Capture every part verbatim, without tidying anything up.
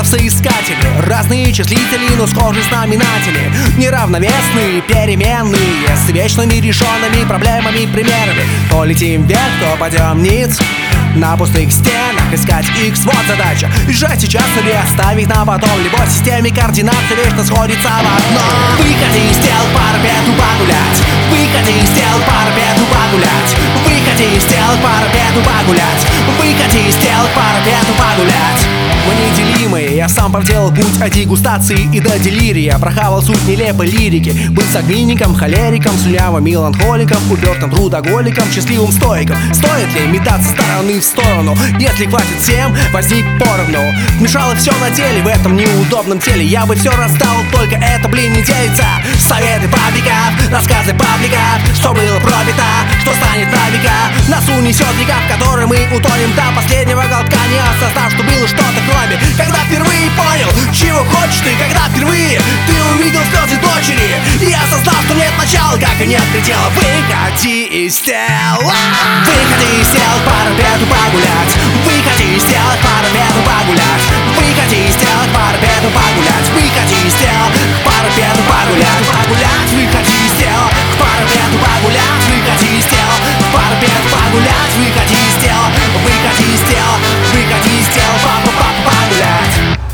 соискатели, разные числители, но схожи знаменатели, неравновесные, переменные, с вечно нерешенными проблемами, примерами. То летим вверх, то падем вниз, на пустых стенах искать икс, вот задача. Бежать сейчас или оставить на потом, либо в системе координат вечно сходится в одно. Выходи из тел, парапету погулять. Выходи из тел, парапету погулять. Выходи из тел, парапету погулять. Выходи из тел, парапету погулять. Мы неделимые, я сам проделал путь от дегустации и до делирия. Прохавал суть нелепой лирики. Был сагвиником, холериком, слюнявым меланхоликом, упертым трудоголиком, счастливым стоиком. Стоит ли метаться стороны в сторону? Если хватит всем, возник поровну. Мешало все на деле, в этом неудобном теле. Я бы все раздал, только это, блин, не делится. Советы пабликов, рассказы пабликов, что было пробито, что станет на века. Нас унесет река, в которой мы утонем до последнего глотка, не осознав, что было что-то кроме. Когда впервые понял, чего хочешь ты, когда впервые ты увидел слезы дочери и осознал, что нет начала, как и нет предела. Выходи из тела. Выходи из тел, парапету погулять. Выходи из тел, парапету погулять. Выходи из тел, парапету погулять. Выходи из тел, парапету погулять. Погулять, выходи из тел, парапету погулять. Выходи из тел, парапету погулять. Выходи из тел, выходи из тел, выходи из тел, папа, папа, погулять.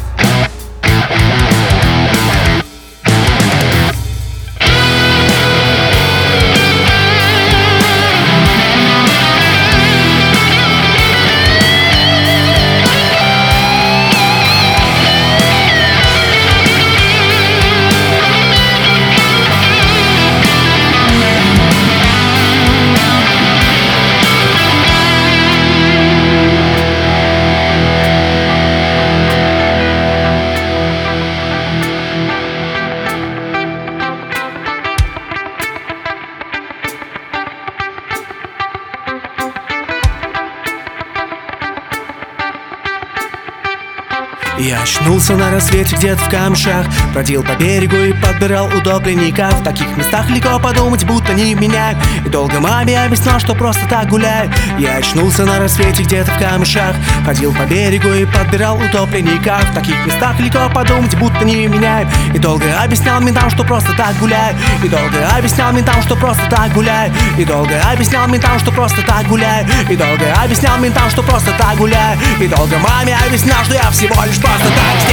Я очнулся на рассвете где-то в камышах, бродил по берегу и подбирал удобренников. В таких местах легко подумать, будто не меня. И долго маме объяснял, что просто так гуляю. Я очнулся на рассвете где-то в камышах, ходил по берегу и подбирал утопленников. В таких местах легко подумать, будто не меня. И долго объяснял ментам, что просто так гуляю. И долго объяснял ментам, что просто так гуляю. И долго объяснял ментам, что просто так гуляю. И долго объяснял ментам, что просто так гуляю. И долго маме объяснял, что я всего лишь просто так